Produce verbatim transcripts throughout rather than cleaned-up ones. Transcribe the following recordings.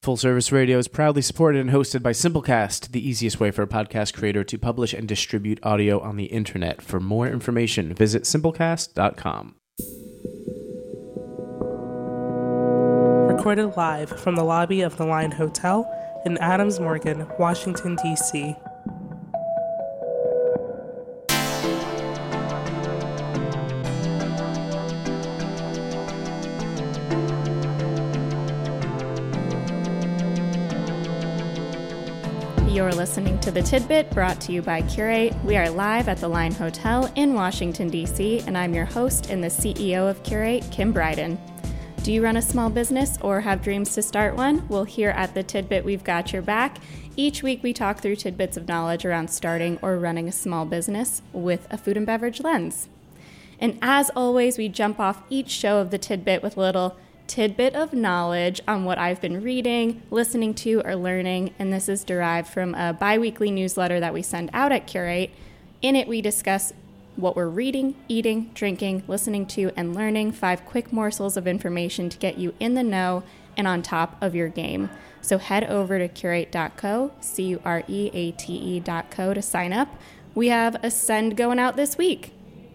Full Service Radio is proudly supported and hosted by Simplecast, the easiest way for a podcast creator to publish and distribute audio on the internet. For more information, visit simplecast dot com. Recorded live from the lobby of the Line Hotel in Adams Morgan, Washington, D C You're listening to The Tidbit, brought to you by Curate. We are live at the Line Hotel in Washington, D C, and I'm your host and the C E O of Curate, Kim Bryden. Do you run a small business or have dreams to start one? Well, here at The Tidbit, we've got your back. Each week, we talk through tidbits of knowledge around starting or running a small business with a food and beverage lens. And as always, we jump off each show of The Tidbit with a little tidbit of knowledge on what I've been reading, listening to, or learning, and this is derived from a bi-weekly newsletter that we send out at Curate. In it, we discuss what we're reading, eating, drinking, listening to, and learning, five quick morsels of information to get you in the know and on top of your game. So head over to curate dot co, C U R E A T E dot co to sign up. We have a send going out this week.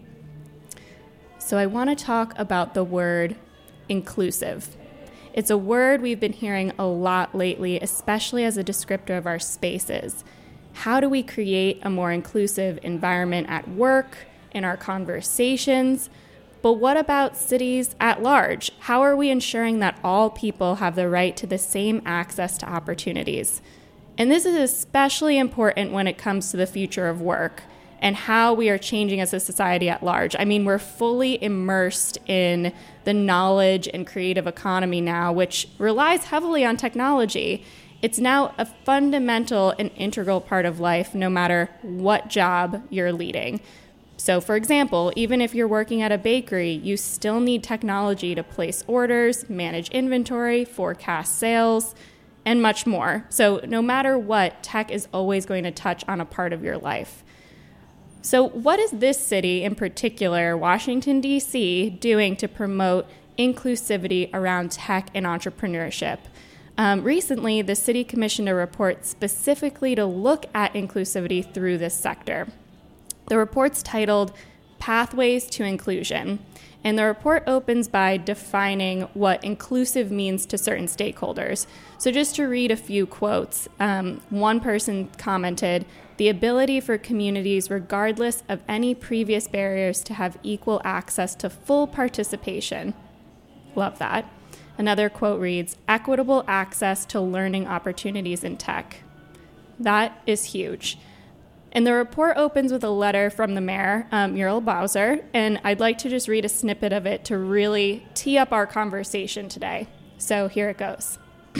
So I want to talk about the word inclusive. It's a word we've been hearing a lot lately, especially as a descriptor of our spaces. How do we create a more inclusive environment at work, in our conversations? But what about cities at large? How are we ensuring that all people have the right to the same access to opportunities? And this is especially important when it comes to the future of work and how we are changing as a society at large. I mean, we're fully immersed in the knowledge and creative economy now, which relies heavily on technology. It's now a fundamental and integral part of life, no matter what job you're leading. So, for example, even if you're working at a bakery, you still need technology to place orders, manage inventory, forecast sales, and much more. So no matter what, tech is always going to touch on a part of your life. So what is this city, in particular, Washington, D C, doing to promote inclusivity around tech and entrepreneurship? Um, recently, the city commissioned a report specifically to look at inclusivity through this sector. The report's titled Pathways to Inclusion, and the report opens by defining what inclusive means to certain stakeholders. So just to read a few quotes, um, one person commented, "The ability for communities, regardless of any previous barriers, to have equal access to full participation." Love that. Another quote reads, "Equitable access to learning opportunities in tech." That is huge. And the report opens with a letter from the mayor, um, Muriel Bowser, and I'd like to just read a snippet of it to really tee up our conversation today. So here it goes.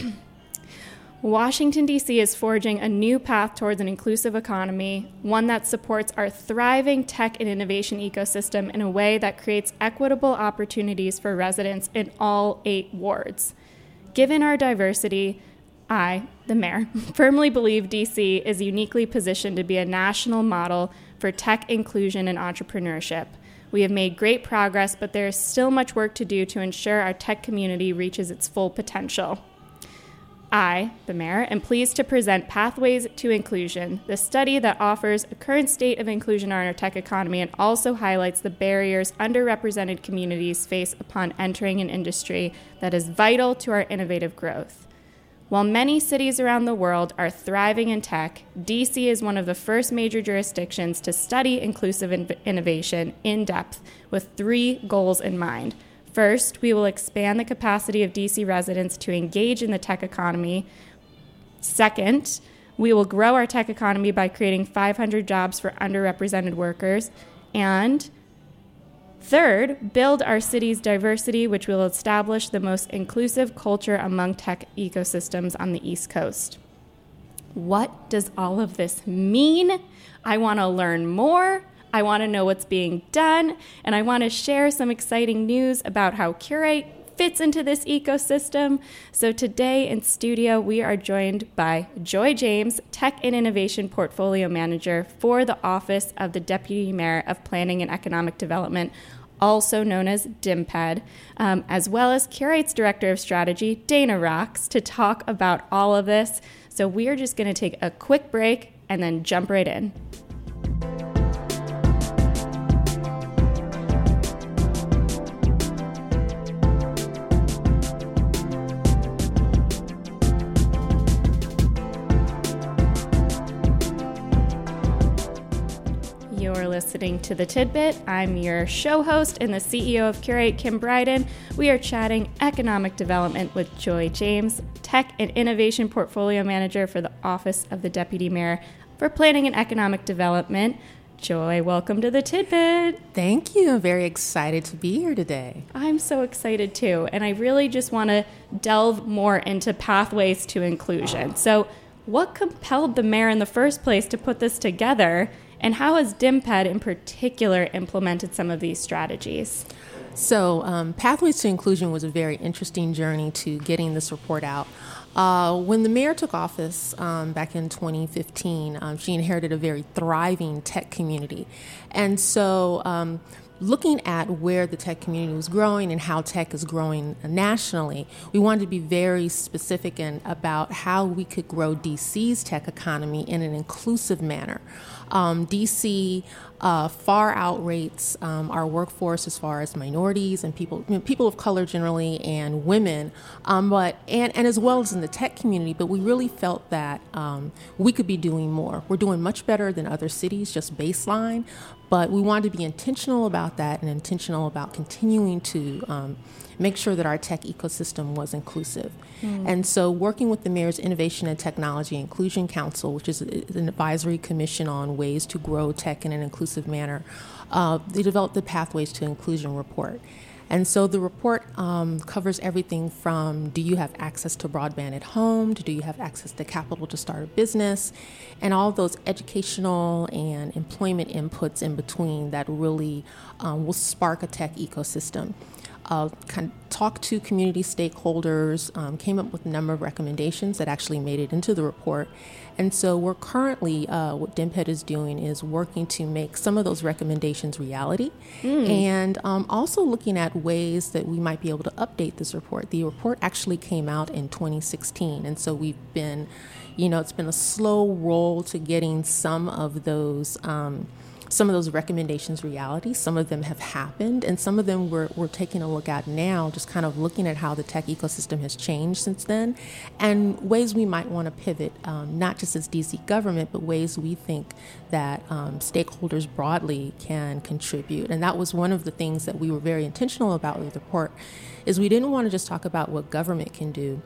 Washington, D C is forging a new path towards an inclusive economy, one that supports our thriving tech and innovation ecosystem in a way that creates equitable opportunities for residents in all eight wards. Given our diversity, I, the mayor, firmly believe D C is uniquely positioned to be a national model for tech inclusion and entrepreneurship. We have made great progress, but there is still much work to do to ensure our tech community reaches its full potential. I, the mayor, am pleased to present Pathways to Inclusion, the study that offers a current state of inclusion in our tech economy and also highlights the barriers underrepresented communities face upon entering an industry that is vital to our innovative growth. While many cities around the world are thriving in tech, D C is one of the first major jurisdictions to study inclusive in- innovation in depth with three goals in mind. First, we will expand the capacity of D C residents to engage in the tech economy. Second, we will grow our tech economy by creating five hundred jobs for underrepresented workers. And third, build our city's diversity, which will establish the most inclusive culture among tech ecosystems on the East Coast. What does all of this mean? I want to learn more. I want to know what's being done, and I want to share some exciting news about how Curate fits into this ecosystem. So today in studio, we are joined by Joy James, Tech and Innovation Portfolio Manager for the Office of the Deputy Mayor of Planning and Economic Development, also known as DIMPED, um, as well as Curate's Director of Strategy, Dana Rocks, to talk about all of this. So we are just going to take a quick break and then jump right in. You're listening to The Tidbit. I'm your show host and the C E O of Curate, Kim Bryden. We are chatting economic development with Joy James, Tech and Innovation Portfolio Manager for the Office of the Deputy Mayor for Planning and Economic Development. Joy, welcome to The Tidbit. Thank you. I'm very excited to be here today. I'm so excited too, and I really just want to delve more into pathways to inclusion. So what compelled the mayor in the first place to put this together? And how has DIMPED in particular implemented some of these strategies? So um, Pathways to Inclusion was a very interesting journey to getting this report out. Uh, when the mayor took office um, back in twenty fifteen, um, she inherited a very thriving tech community. And so um, looking at where the tech community was growing and how tech is growing nationally, we wanted to be very specific in, about how we could grow D C's tech economy in an inclusive manner. Um, D C uh, far outrates um, our workforce as far as minorities and people, you know, people of color generally, and women, um, but and, and as well as in the tech community. But we really felt that um, we could be doing more. We're doing much better than other cities, just baseline. But we wanted to be intentional about that and intentional about continuing to um, make sure that our tech ecosystem was inclusive. Mm. And so working with the Mayor's Innovation and Technology Inclusion Council, which is an advisory commission on ways to grow tech in an inclusive manner, uh, they developed the Pathways to Inclusion report. And so the report um, covers everything from, do you have access to broadband at home, to do you have access to capital to start a business, and all those educational and employment inputs in between that really um, will spark a tech ecosystem. Uh, kind of talked to community stakeholders, um, came up with a number of recommendations that actually made it into the report. And so we're currently, uh, what DIMPED is doing is working to make some of those recommendations reality, mm. and um, also looking at ways that we might be able to update this report. The report actually came out in twenty sixteen, and so we've been, you know, it's been a slow roll to getting some of those um, some of those recommendations reality. Some of them have happened, and some of them we're, we're taking a look at now, just kind of looking at how the tech ecosystem has changed since then, and ways we might want to pivot, um, not just as D C government, but ways we think that um, stakeholders broadly can contribute. And that was one of the things that we were very intentional about with the report, is we didn't want to just talk about what government can do.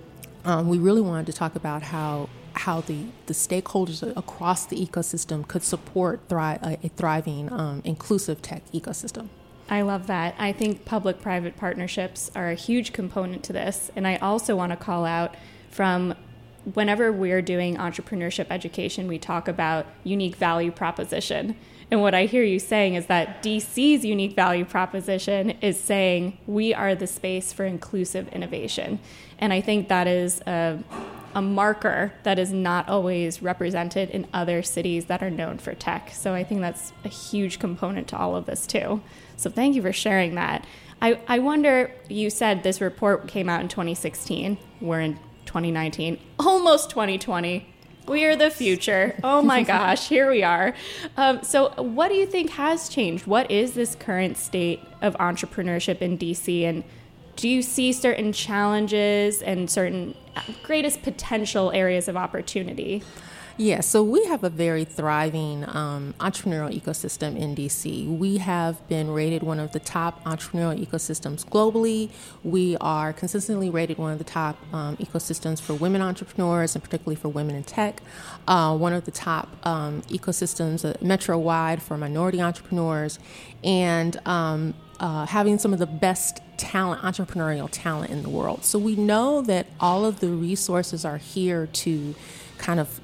Um, we really wanted to talk about how how the, the stakeholders across the ecosystem could support thri- a, a thriving, um, inclusive tech ecosystem. I love that. I think public-private partnerships are a huge component to this. And I also want to call out, from whenever we're doing entrepreneurship education, we talk about unique value proposition. And what I hear you saying is that D C's unique value proposition is saying we are the space for inclusive innovation. And I think that is a, a marker that is not always represented in other cities that are known for tech. So I think that's a huge component to all of this too. So thank you for sharing that. I, I wonder, you said this report came out in twenty sixteen. We're in twenty nineteen, almost twenty twenty. We are the future. Oh my gosh, here we are. Um, so what do you think has changed? What is this current state of entrepreneurship in D C? And do you see certain challenges and certain greatest potential areas of opportunity? Yeah, so we have a very thriving um, entrepreneurial ecosystem in D C. We have been rated one of the top entrepreneurial ecosystems globally. We are consistently rated one of the top um, ecosystems for women entrepreneurs, and particularly for women in tech. Uh, one of the top um, ecosystems uh, metro-wide for minority entrepreneurs, and um, uh, having some of the best talent, entrepreneurial talent in the world. So we know that all of the resources are here to kind of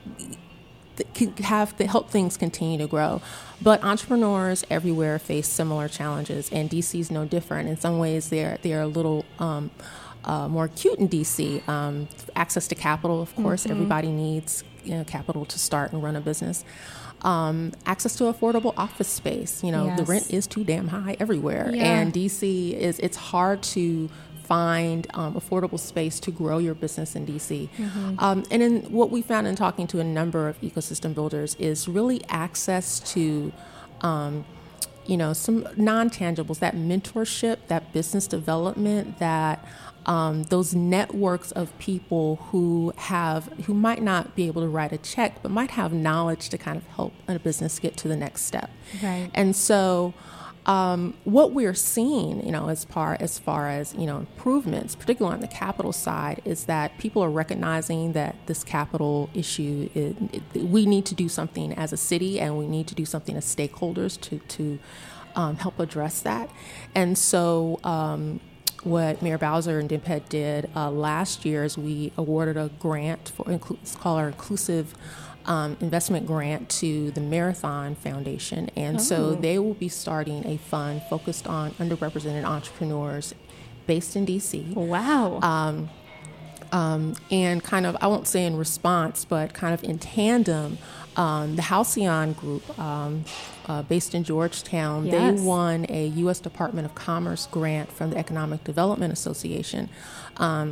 have to help things continue to grow. But entrepreneurs everywhere face similar challenges, and D C is no different. In some ways, they're they're a little um, uh, more acute in D C. Um, access to capital, of course, mm-hmm. everybody needs you know, capital to start and run a business. Um, access to affordable office space. You know, yes. the rent is too damn high everywhere, yeah. and D C is it's hard to find um, affordable space to grow your business in D C. Mm-hmm. Um, and then what we found in talking to a number of ecosystem builders is really access to, um, you know, some non-tangibles, that mentorship, that business development, that um, those networks of people who have, who might not be able to write a check, but might have knowledge to kind of help a business get to the next step. Right. And so Um, what we're seeing, you know, as far as far as you know, improvements, particularly on the capital side, is that people are recognizing that this capital issue, it, it, we need to do something as a city, and we need to do something as stakeholders to to um, help address that. And so, um, what Mayor Bowser and D I M P E D did uh, last year is we awarded a grant for inclu- it's called our inclusive. Um, investment grant to the Marathon Foundation. And oh. so they will be starting a fund focused on underrepresented entrepreneurs based in D C. Wow. Um, um, and kind of, I won't say in response, but kind of in tandem, um, the Halcyon Group, um, uh, based in Georgetown, yes. they won a U S Department of Commerce grant from the Economic Development Association um,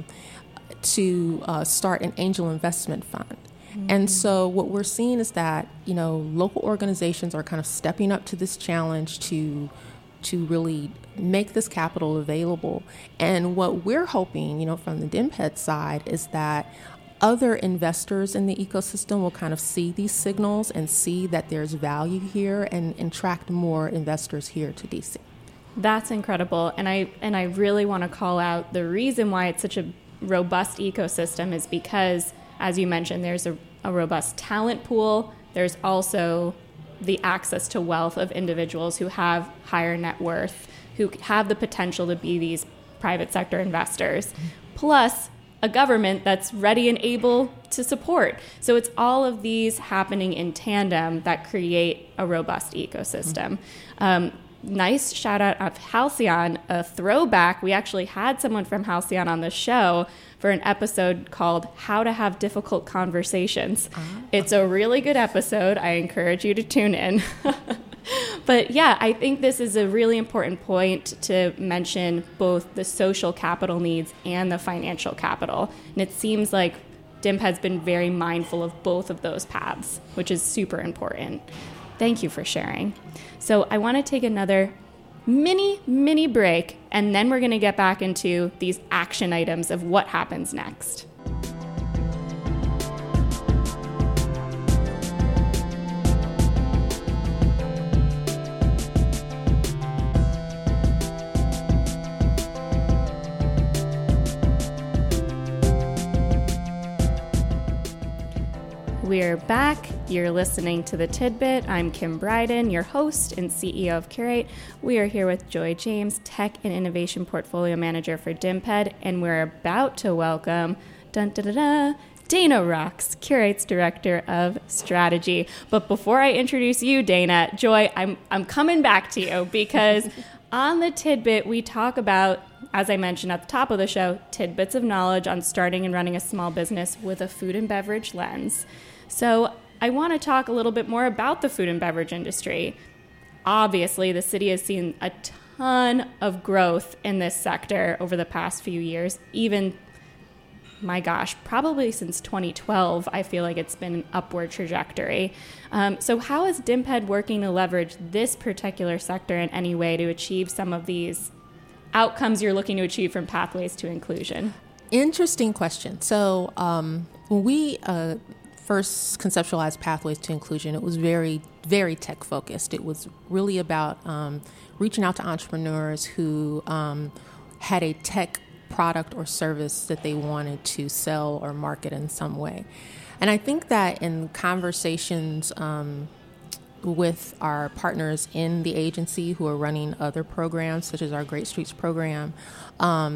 to uh, start an angel investment fund. And so what we're seeing is that, you know, local organizations are kind of stepping up to this challenge to to really make this capital available. And what we're hoping, you know, from the D I M P E D side is that other investors in the ecosystem will kind of see these signals and see that there's value here and, and attract more investors here to D C. That's incredible. And I and I really want to call out the reason why it's such a robust ecosystem is because, as you mentioned, there's a, a robust talent pool. There's also the access to wealth of individuals who have higher net worth, who have the potential to be these private sector investors, plus a government that's ready and able to support. So it's all of these happening in tandem that create a robust ecosystem. Um, nice shout out of Halcyon, a throwback. We actually had someone from Halcyon on the show for an episode called How to Have Difficult Conversations. Uh-huh. It's a really good episode. I encourage you to tune in. But yeah, I think this is a really important point to mention both the social capital needs and the financial capital. And it seems like D I M P has been very mindful of both of those paths, which is super important. Thank you for sharing. So I want to take another mini, mini break, and then we're going to get back into these action items of what happens next. We're back. You're listening to The Tidbit. I'm Kim Bryden, your host and C E O of Curate. We are here with Joy James, Tech and Innovation Portfolio Manager for D I M P E D, and we're about to welcome dun, dun, dun, dun, Dana Rocks, Curate's Director of Strategy. But before I introduce you, Dana, Joy, I'm I'm coming back to you because on The Tidbit, we talk about, as I mentioned at the top of the show, tidbits of knowledge on starting and running a small business with a food and beverage lens. So I want to talk a little bit more about the food and beverage industry. Obviously, the city has seen a ton of growth in this sector over the past few years. Even, my gosh, probably since twenty twelve, I feel like it's been an upward trajectory. Um, so how is D I M P E D working to leverage this particular sector in any way to achieve some of these outcomes you're looking to achieve from Pathways to Inclusion? Interesting question. So um, when we uh, first conceptualized Pathways to Inclusion, it was very, very tech focused. It was really about um, reaching out to entrepreneurs who um, had a tech product or service that they wanted to sell or market in some way. And I think that in conversations um, with our partners in the agency who are running other programs, such as our Great Streets program, um,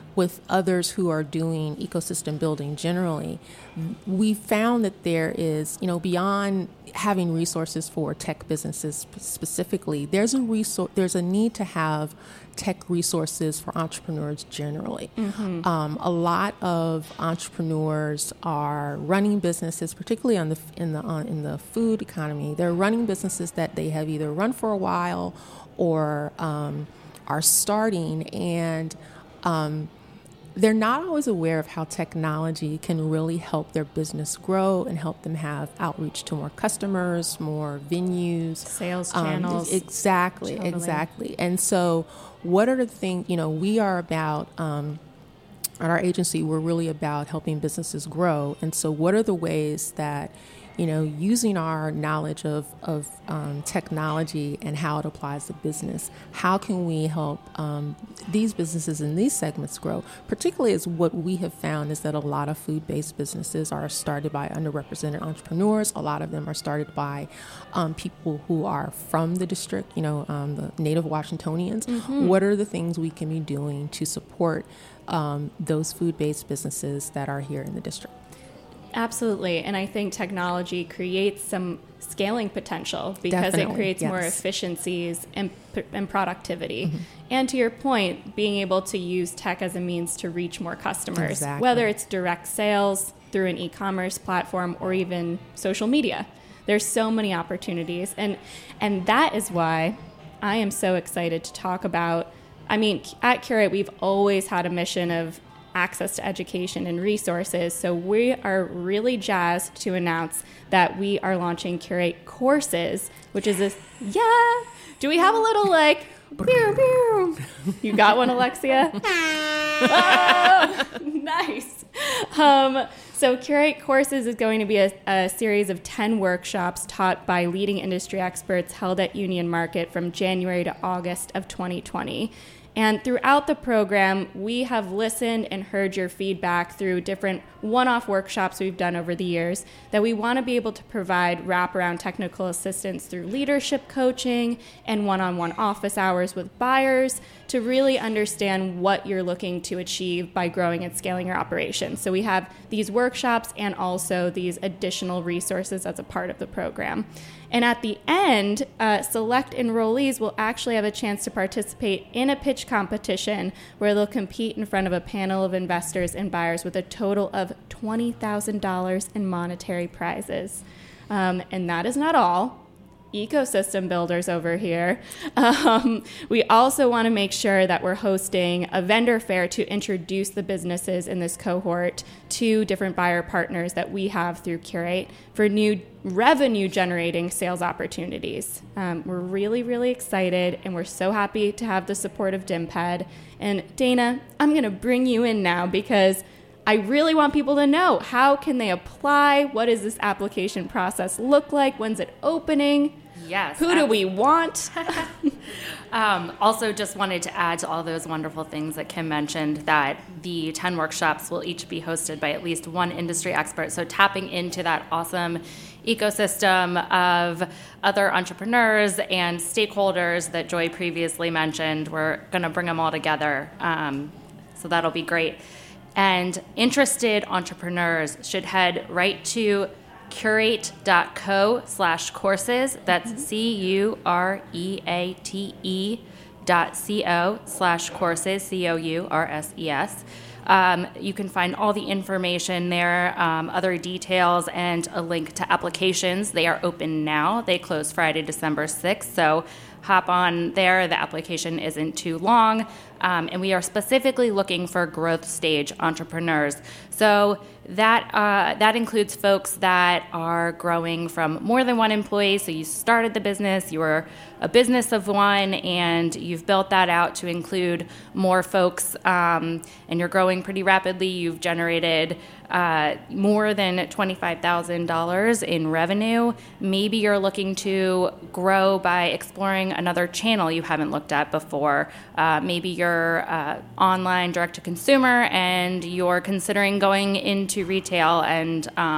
with others who are doing ecosystem building generally, we found that there is, you know, beyond having resources for tech businesses specifically, there's a resource, there's a need to have tech resources for entrepreneurs generally. Mm-hmm. Um, a lot of entrepreneurs are running businesses, particularly on the in the on, in the food economy. They're running businesses that they have either run for a while or um, are starting, and um, they're not always aware of how technology can really help their business grow and help them have outreach to more customers, more venues, sales um, channels. Exactly, Totally. exactly. And so what are the things, you know, we are about, um, at our agency, we're really about helping businesses grow. And so what are the ways that, you know, using our knowledge of, of um, technology and how it applies to business, how can we help um, these businesses in these segments grow? Particularly as what we have found is that a lot of food-based businesses are started by underrepresented entrepreneurs. A lot of them are started by um, people who are from the district, you know, um, the native Washingtonians. Mm-hmm. What are the things we can be doing to support um, those food-based businesses that are here in the district? Absolutely. And I think technology creates some scaling potential because Definitely, it creates yes. more efficiencies and, and productivity. Mm-hmm. And to your point, being able to use tech as a means to reach more customers, Exactly. whether it's direct sales through an e-commerce platform or even social media. There's so many opportunities. And, and that is why I am so excited to talk about, I mean, at Curate, we've always had a mission of access to education and resources. So we are really jazzed to announce that we are launching Curate Courses, which is this, yeah. Do we have a little like, pew, pew. You got one, Alexia? Oh, nice. Um, so Curate Courses is going to be a, a series of ten workshops taught by leading industry experts held at Union Market from January to August of twenty twenty. And throughout the program, we have listened and heard your feedback through different one-off workshops we've done over the years that we want to be able to provide wraparound technical assistance through leadership coaching and one-on-one office hours with buyers to really understand what you're looking to achieve by growing and scaling your operations. So we have these workshops and also these additional resources as a part of the program. And at the end, uh, select enrollees will actually have a chance to participate in a pitch competition where they'll compete in front of a panel of investors and buyers with a total of twenty thousand dollars in monetary prizes. Um, and that is not all. Ecosystem builders over here. Um, we also want to make sure that we're hosting a vendor fair to introduce the businesses in this cohort to different buyer partners that we have through Curate for new revenue generating sales opportunities. Um, we're really, really excited, and we're so happy to have the support of DimPed. And Dana, I'm going to bring you in now because I really want people to know, how can they apply? What does this application process look like? When's it opening? Yes. Who do we want? um, also, just wanted to add to all those wonderful things that Kim mentioned, that the ten workshops will each be hosted by at least one industry expert. So tapping into that awesome ecosystem of other entrepreneurs and stakeholders that Joy previously mentioned. We're going to bring them all together. Um, so that'll be great. And interested entrepreneurs should head right to curate.co slash courses. That's mm-hmm. C U R E A T E dot C-O slash courses, C O U R S E S. Um, you can find all the information there, um, other details, and a link to applications. They are open now. They close Friday, December sixth, so hop on there. The application isn't too long, um, and we are specifically looking for growth stage entrepreneurs. So that uh, that includes folks that are growing from more than one employee. So you started the business, you were a business of one, and you've built that out to include more folks, um, and you're growing pretty rapidly. You've generated uh, more than twenty-five thousand dollars in revenue. Maybe you're looking to grow by exploring another channel you haven't looked at before. Uh, maybe you're uh, online direct to consumer and you're considering going into retail and um,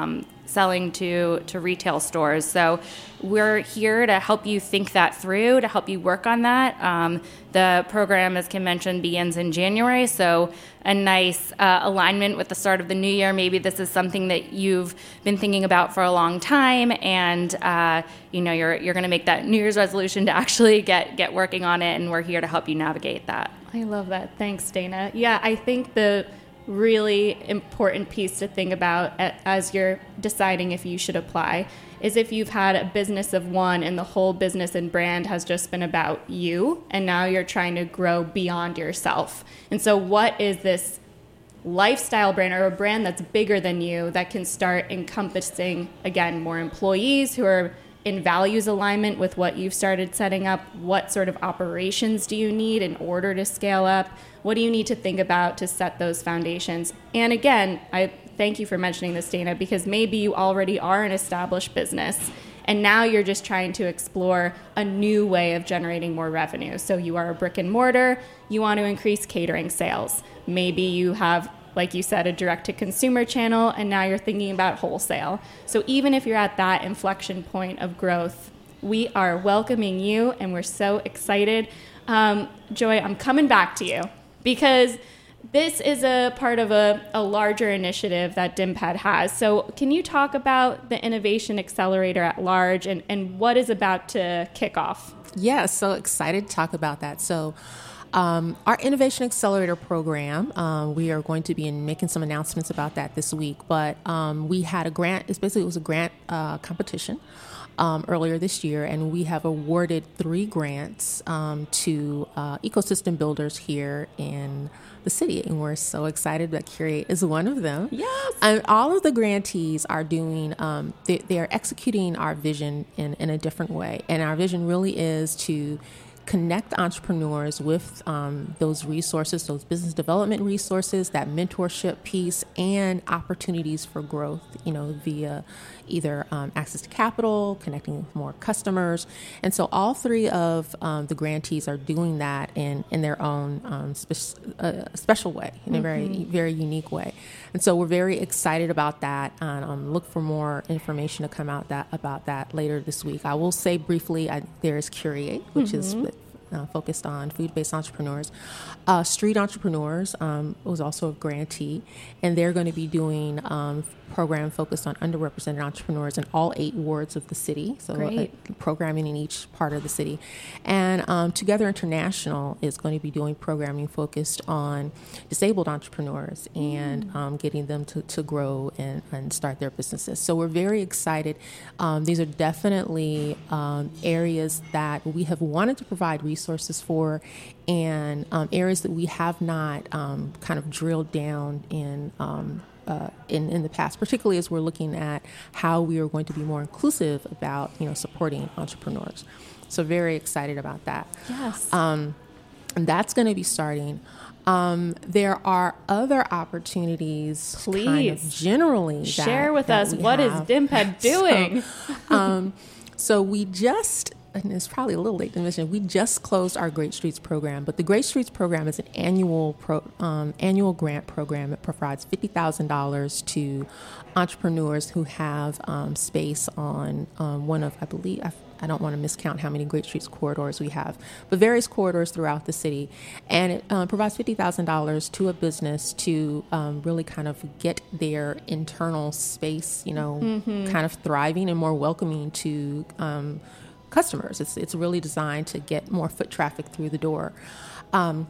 selling to, to retail stores. So we're here to help you think that through, to help you work on that. Um, the program, as Kim mentioned, begins in January, so a nice uh, alignment with the start of the new year. Maybe this is something that you've been thinking about for a long time, and uh, you know you're you're going to make that New Year's resolution to actually get get working on it, and we're here to help you navigate that. I love that. Thanks, Dana. Yeah, I think the really important piece to think about as you're deciding if you should apply is if you've had a business of one and the whole business and brand has just been about you, and now you're trying to grow beyond yourself. And so what is this lifestyle brand or a brand that's bigger than you that can start encompassing, again, more employees who are in values alignment with what you've started setting up? What sort of operations do you need in order to scale up? What do you need to think about to set those foundations? And again, I thank you for mentioning this, Dana, because maybe you already are an established business and now you're just trying to explore a new way of generating more revenue. So you are a brick and mortar, you want to increase catering sales. Maybe you have, like you said, a direct-to-consumer channel, and now you're thinking about wholesale. So even if you're at that inflection point of growth, we are welcoming you, and we're so excited. Um, Joy, I'm coming back to you, because this is a part of a, a larger initiative that D I M P E D has. So can you talk about the Innovation Accelerator at large and, and what is about to kick off? Yeah, so excited to talk about that. So Um, our Innovation Accelerator program, uh, we are going to be in making some announcements about that this week, but um, we had a grant, it's basically it was a grant uh, competition um, earlier this year, and we have awarded three grants um, to uh, ecosystem builders here in the city, and we're so excited that Curate is one of them. Yes. And all of the grantees are doing, um, they, they are executing our vision in, in a different way, and our vision really is to connect entrepreneurs with um, those resources, those business development resources, that mentorship piece, and opportunities for growth, you know, via either um, access to capital, connecting with more customers. And so all three of um, the grantees are doing that in, in their own um, spe- uh, special way, in a mm-hmm. very, very unique way. And so we're very excited about that, and um, look for more information to come out that about that later this week. I will say briefly, I, there is Curate, which mm-hmm. is Uh, focused on food-based entrepreneurs. Uh, Street Entrepreneurs um, was also a grantee, and they're going to be doing um, program focused on underrepresented entrepreneurs in all eight wards of the city, so uh, programming in each part of the city. And um, Together International is going to be doing programming focused on disabled entrepreneurs and mm. um, getting them to, to grow and, and start their businesses. So we're very excited. Um, these are definitely um, areas that we have wanted to provide resources for, and um, areas that we have not um, kind of drilled down in um, Uh, in, in the past, particularly as we're looking at how we are going to be more inclusive about, you know, supporting entrepreneurs. So very excited about that. Yes. Um, and that's going to be starting. Um, there are other opportunities, Please. kind of generally. Share that, with that us, we what have. is D I M P E D doing? so, um, so we just... and it's probably a little late to mention, we just closed our Great Streets program, but the Great Streets program is an annual pro, um, annual grant program. It provides fifty thousand dollars to entrepreneurs who have um, space on um, one of, I believe, I, I don't want to miscount how many Great Streets corridors we have, but various corridors throughout the city. And it um, provides fifty thousand dollars to a business to um, really kind of get their internal space, you know, mm-hmm. kind of thriving and more welcoming to um customers. It's it's really designed to get more foot traffic through the door. Um,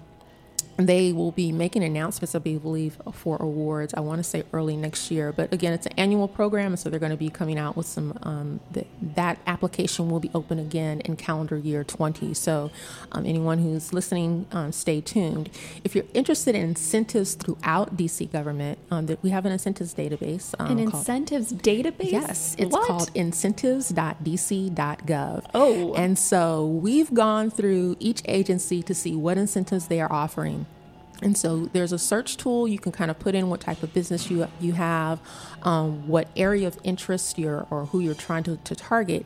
they will be making announcements, I believe, for awards, I want to say early next year. But again, it's an annual program, and so they're going to be coming out with some, um, the, that application will be open again in calendar year twenty. So um, anyone who's listening, um, stay tuned. If you're interested in incentives throughout D C government, um, that we have an incentives database. Um, an called, incentives database? Yes. It's what? called incentives dot d c dot gov. Oh. And so we've gone through each agency to see what incentives they are offering. And so there's a search tool. You can kind of put in what type of business you you have, um, what area of interest you're or who you're trying to, to target.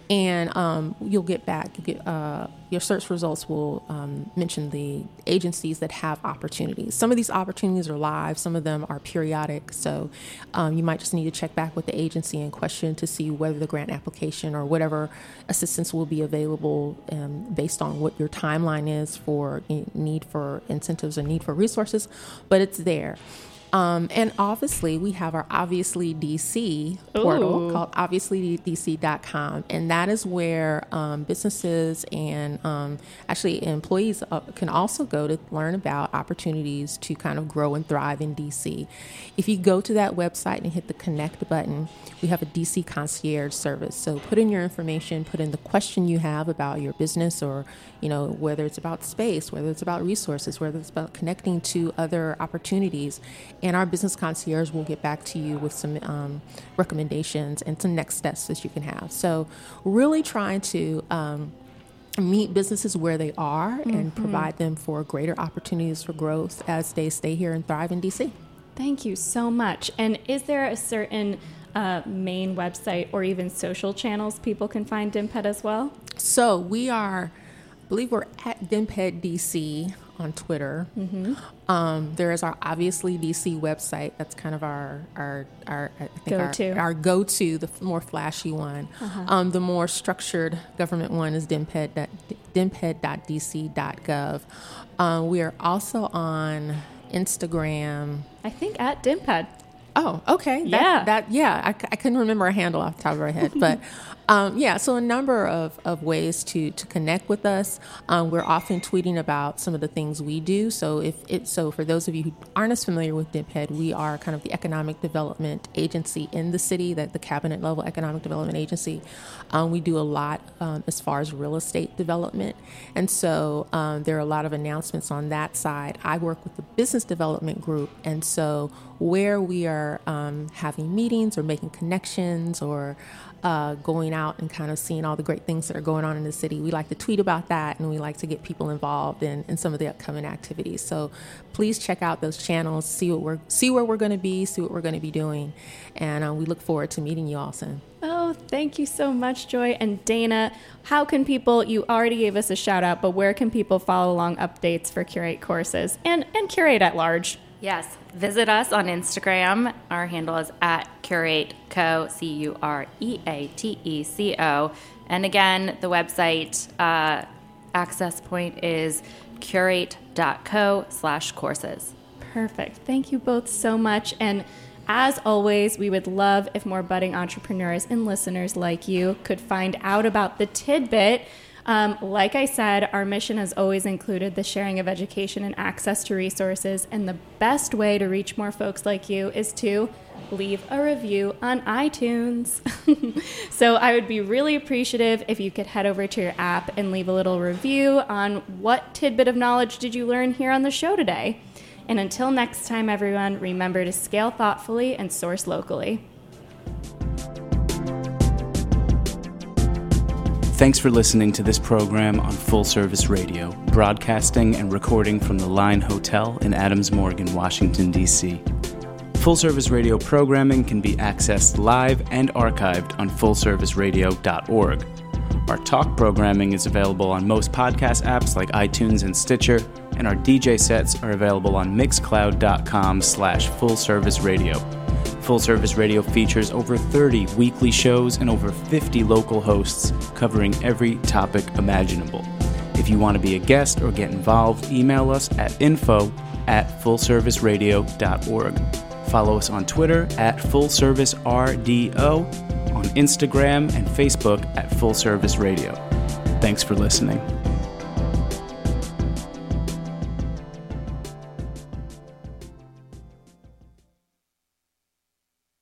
And um, you'll get back, you get, uh, your search results will um, mention the agencies that have opportunities. Some of these opportunities are live, some of them are periodic. So um, you might just need to check back with the agency in question to see whether the grant application or whatever assistance will be available um, based on what your timeline is for need for incentives or need for resources, but it's there. Um, and obviously, we have our Obviously D C portal Ooh. called obviously d c dot com, and that is where um, businesses and um, actually employees uh, can also go to learn about opportunities to kind of grow and thrive in D C. If you go to that website and hit the connect button, we have a D C concierge service. So put in your information, put in the question you have about your business, or you know, whether it's about space, whether it's about resources, whether it's about connecting to other opportunities. And our business concierge will get back to you with some um, recommendations and some next steps that you can have. So really trying to um, meet businesses where they are mm-hmm. and provide them for greater opportunities for growth as they stay here and thrive in D C. Thank you so much. And is there a certain uh, main website or even social channels people can find D M P E D as well? So we are, I believe we're at D M P E D D C on Twitter. Mm-hmm. Um, there is our Obviously D C website. That's kind of our our our I think go-to. Our, our go-to, the more flashy one. Uh-huh. Um, the more structured government one is D M P E D D M P E D dot d c dot gov. Um, we are also on Instagram. I think at D M P E D. Oh, okay. That, yeah. That, yeah. I, I couldn't remember a handle off the top of my head, but um, yeah. So a number of, of ways to, to connect with us. Um, we're often tweeting about some of the things we do. So if it, so for those of you who aren't as familiar with D M P E D, we are kind of the economic development agency in the city, that the cabinet level economic development agency. Um, we do a lot um, as far as real estate development. And so um, there are a lot of announcements on that side. I work with the business development group. And so where we are um, having meetings or making connections or uh, going out and kind of seeing all the great things that are going on in the city, we like to tweet about that, and we like to get people involved in, in some of the upcoming activities. So please check out those channels, see what we're see where we're going to be, see what we're going to be doing, and uh, we look forward to meeting you all soon. Oh, thank you so much, Joy. And Dana, how can people, you already gave us a shout out, but where can people follow along updates for Curate courses and, and Curate at large? Yes, visit us on Instagram. Our handle is at CurateCo, C U R E A T E C O. And again, the website uh, access point is curate.co slash courses. Perfect. Thank you both so much. And as always, we would love if more budding entrepreneurs and listeners like you could find out about the Tidbit. Um, like I said, our mission has always included the sharing of education and access to resources, and the best way to reach more folks like you is to leave a review on iTunes. So I would be really appreciative if you could head over to your app and leave a little review on what tidbit of knowledge did you learn here on the show today. And until next time, everyone, remember to scale thoughtfully and source locally. Thanks for listening to this program on Full Service Radio, broadcasting and recording from the Line Hotel in Adams Morgan, Washington, D C. Full Service Radio programming can be accessed live and archived on full service radio dot org. Our talk programming is available on most podcast apps like iTunes and Stitcher, and our D J sets are available on mixcloud.com slash full service radio. Full Service Radio features over thirty weekly shows and over fifty local hosts covering every topic imaginable. If you want to be a guest or get involved, email us at info at full service radio dot org. Follow us on Twitter at full service R D O, on Instagram and Facebook at Full Service Radio. Thanks for listening.